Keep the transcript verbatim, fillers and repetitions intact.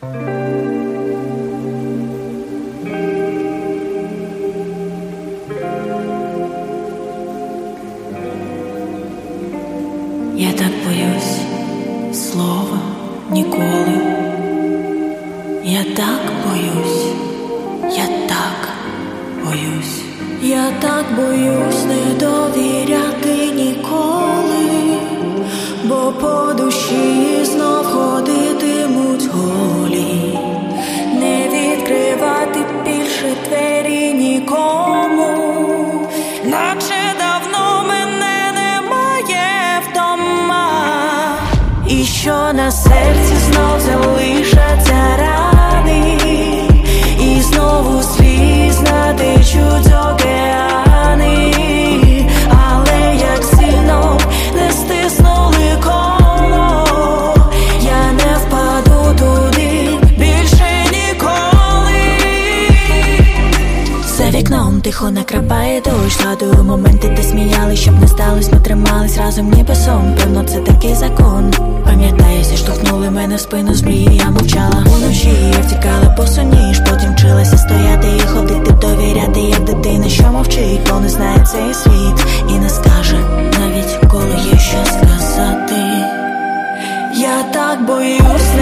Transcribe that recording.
Я так боюсь слова ніколи. Я так боюсь, я так боюсь. Я так боюсь не довіряти ніколи, бо по душі знов ходитимуть голі. Не відкривати більше двері нікому, наче давно мене немає вдома. І що на серці знов залишаться рани, і знову слізна течуть з океани. Але як сильно не стиснули коло, я не впаду туди більше ніколи. За вікном тихо накрапає дощ, згадую моменти, де сміяли, щоб не сталось, ми тримались разом ніби сон. Певно, це такий закон. Пам'ятаю, зіштовхнули мене в спину з мрії, я мовчала уночі, я втікала босоніж, потім вчилася стояти і ходити, довіряти, як дитина, що мовчить, бо не знає цей світ і не скаже, навіть коли є що сказати. Я так боюсь